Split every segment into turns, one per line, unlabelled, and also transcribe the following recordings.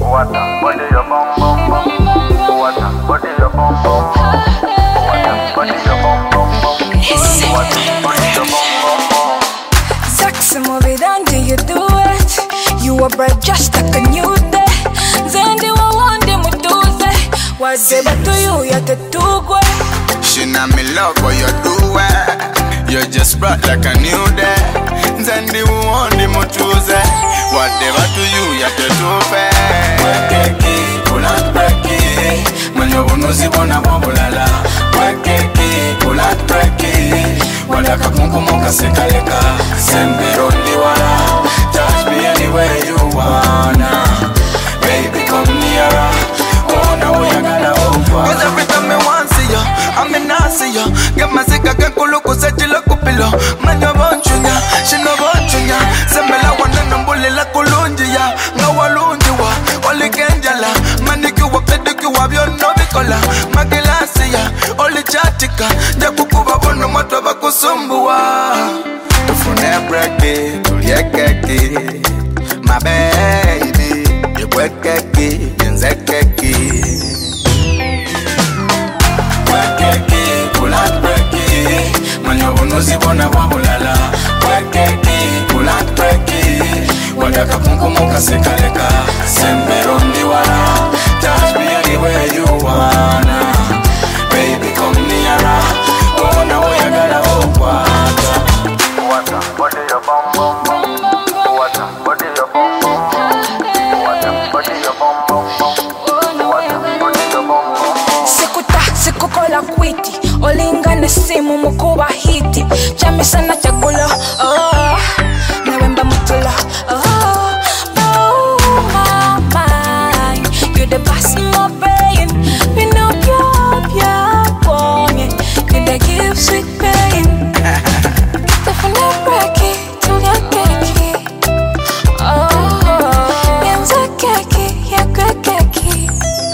Body your bum bum bum. Body your bum bum bum. Body your bum bum bum. Body your bum bum bum.
Sexy movie, then do you do it? You were bred just like a new day. Zendi wa wande mutuze. Wazeba to you, ya te tugwe.
She not me love, but you do it. You just brought like a new day. Zendi wa wande mutuze. Whatever to you, ya te tufe. Wekeki, kulat breki. Manyo bunuzi bona bobulala. Wekeki, kulat breki. Wadaka kunkumoka sekaleka. Sembero ndiwala. Touch me anywhere you wanna. Baby, come nearer. Oh, now we are gonna over. Cause every time I want to see you, I'm in I see you. Get my sick, I can go look, set you look up below. Man, you want you, she no want you. Sembela wana nambole la kolonjia. Ngawalonjiwa, oli kenjala. Manikiwa pedikiwa, vyo no bikola. Magilasiya, oli chatika. Jakukuwa bono matwa bakusumbuwa. Tufune breki, tuliyekeki. My baby, you wekeki, yenzekeki. Wekeki, kulat breki. Manyo bunuzi bona wabulala. Wekeki, kulat breki. Wadaka kunkumuka sekaleka. Sembero ndiwala. Touch me anywhere you wanna. Baby, come nearer. Oh, now we are gonna over.
Body your bum bum bum. Body your bum bum bum. Body your bum bum bum. Body your bum bum bum.
Sikuta, sikukola kwiti. Olinga na simu mukuba hiti. Chami sana chagulo, oh. Nawemba mutula, oh. Oh, my mind. You the boss in my brain. We know you're born. You the give sweet pain. Tafuna breki, tulia keki. Oh, yenza keki, ya keki.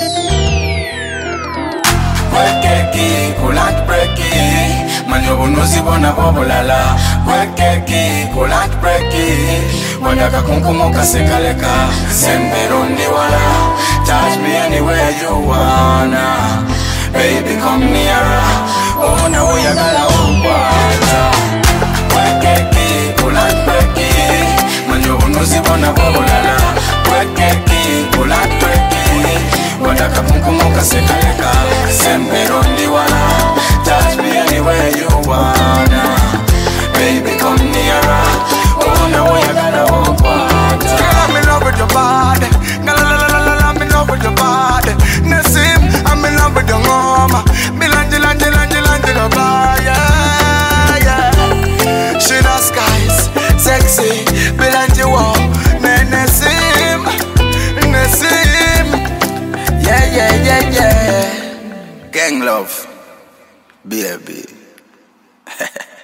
Wekeki, kulat breki. Manyo bunuzi bona bobulala. Wekeki, kulat breki. Wadaka kunkumuka sekaleka. Sembero ndiwala. Touch me anywhere you wanna. Baby, come nearer. Oh, now we are gonna over. Wekeki, kulat breki. Manyo bunuzi bona bobulala. Wekeki, kulat breki. Wadaka kunkumuka sekaleka. Sembero ndiwala. Touch me anywhere you wanna. Baby, come nearer. Oh, now we are gonna over. Girl, I'm in love with your body. I'm in love with your body. Nasim, I'm in love with your mama. Milanji, yeah, yeah. She the skies, sexy. Milanji, wow. Nasim. Yeah. Gang love, baby.